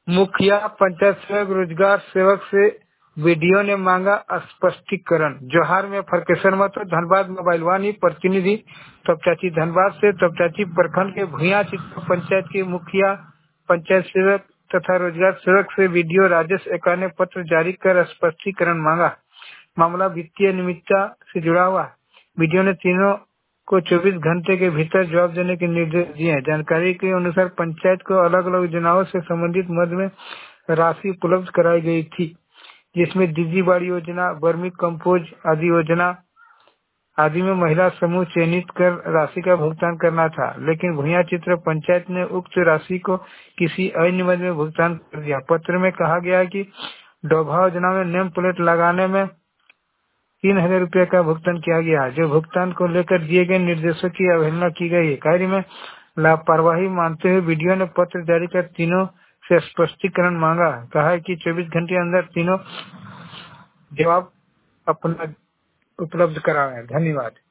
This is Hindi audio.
मुखिया पंचायत सेवक रोजगार सेवक से वीडियो ने मांगा स्पष्टीकरण। जोहार में फरकेश्वर महतो धनबाद मोबाइलवानी प्रतिनिधि तपचाची धनबाद से तपचाची प्रखंड के भुइयां चित्र पंचायत के मुखिया पंचायत सेवक तथा रोजगार सेवक से वीडियो राजेश एका ने पत्र जारी कर स्पष्टीकरण मांगा। मामला वित्तीय निमित्ता से जुड़ा हुआ। वीडियो ने तीनों को 24 घंटे के भीतर जवाब देने के निर्देश दिए हैं। जानकारी के अनुसार पंचायत को अलग अलग योजनाओं से संबंधित मद में राशि उपलब्ध कराई गई थी, जिसमें दीदी बाड़ी योजना, वर्मी कंपोज आदि योजना आदि में महिला समूह चयनित कर राशि का भुगतान करना था, लेकिन भुइयां चित्र पंचायत ने उक्त राशि को किसी अन्य मद में भुगतान कर दिया। पत्र में कहा गया है कि डोभा योजना में नेम प्लेट लगाने में 3,000 रुपये का भुगतान किया गया, जो भुगतान को लेकर दिए गए निर्देशों की अवहेलना की गई है। कार्य में लापरवाही मानते हुए वीडियो ने पत्र जारी कर तीनों से स्पष्टीकरण मांगा। कहा है कि 24 घंटे के अंदर तीनों जवाब अपना उपलब्ध कराएं। धन्यवाद।